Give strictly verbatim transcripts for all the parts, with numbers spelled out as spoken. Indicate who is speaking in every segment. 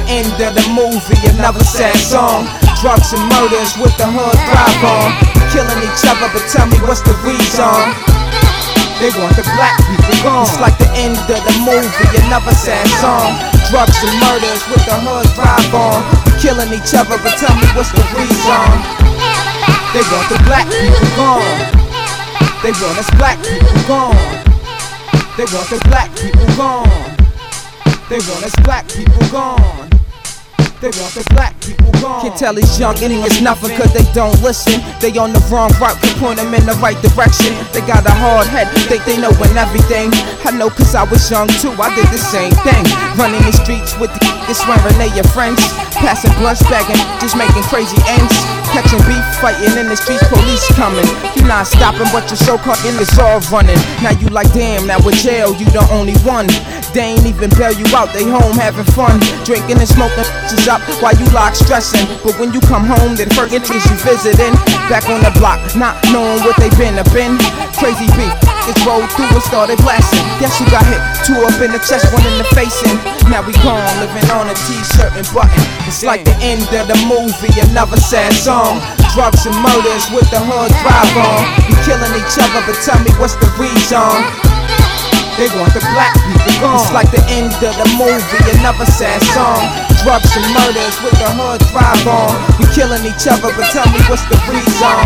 Speaker 1: end of the movie, another sad song. Drugs and murders with the hood thrive on. Killing each other, but tell me what's the reason? They want the black people gone. It's like the end of the movie, another sad song. Drugs and murders with the hood thrive on. Killing each other, but tell me what's the reason? They want the black people gone. They want us black people gone. They want the black people gone. They want us black people gone. They want the black people gone. Can't tell these young idiots nothing cause they don't listen. They on the wrong route, can point them in the right direction. They got a hard head, think they know everything. I know cause I was young too, I did the same thing. Running the streets with the niggas swearing they your friends. Passing blunts, bagging, just making crazy ends. Catching beef, fighting in the streets, police coming. You not stopping, but your so-called in is all running. Now you like, damn, now with jail, you the only one. They ain't even bail you out, they home having fun. Drinking and smoking just up while you lock stressing. But when you come home, they the first niggas you visiting. Back on the block, not knowing what they been up in. Crazy beef, it's rolled through and started blasting. Guess you got hit, two up in the chest, one in the face. And now we gone, living on a t-shirt and button. It's like the end of the movie, another sad song. Drugs and murders with the hood thrive on. We killing each other, but tell me what's the reason? They want the black people gone. It's like the end of the movie, another sad song. Drugs and murders with the hood thrive on. We killing each other, but tell me what's the reason?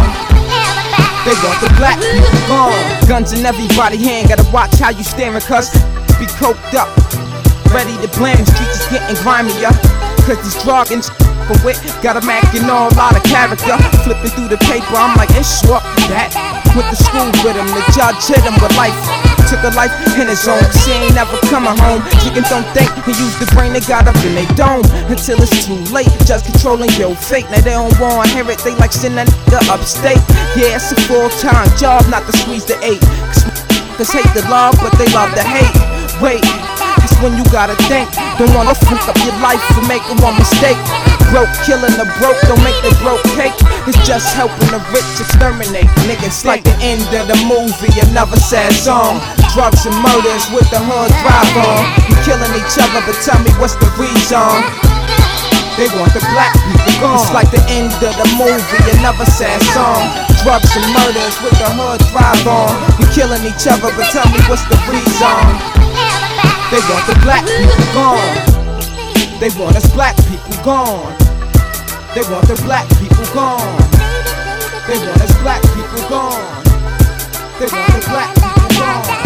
Speaker 1: They want the black people gone. Guns in everybody's hand, gotta watch how you staring cause be coked up, ready to blame. Streets is getting grimier cause these drugs and for wit got a Mac and all lot of character. Flipping through the paper, I'm like, it's short that. Went to school with him, the judge hit him with life. Took a life in his own, she ain't never coming home. Chickens don't think and use the brain they got up in they dome. Until it's too late, just controlling your fate. Now they don't wanna hear it, they like sending that nigga upstate. Yeah, it's a full-time job, not to squeeze the eight. Cause hate the love, but they love the hate. Wait, that's when you gotta think. Don't wanna fuck up your life for making one mistake. Broke, killing the broke, don't make the broke cake. It's just helping the rich exterminate. Niggas like the end of the movie, another sad song. Drugs and murders with the hood thrive on. We killing each other, but tell me what's the reason? They want the black people gone. It's like the end of the movie, another sad song. Drugs and murders with the hood thrive on. We killing each other, but tell me what's the reason? They want the black people gone. They want us black people gone. They want the black people gone. They want us black people gone. They want the black people gone.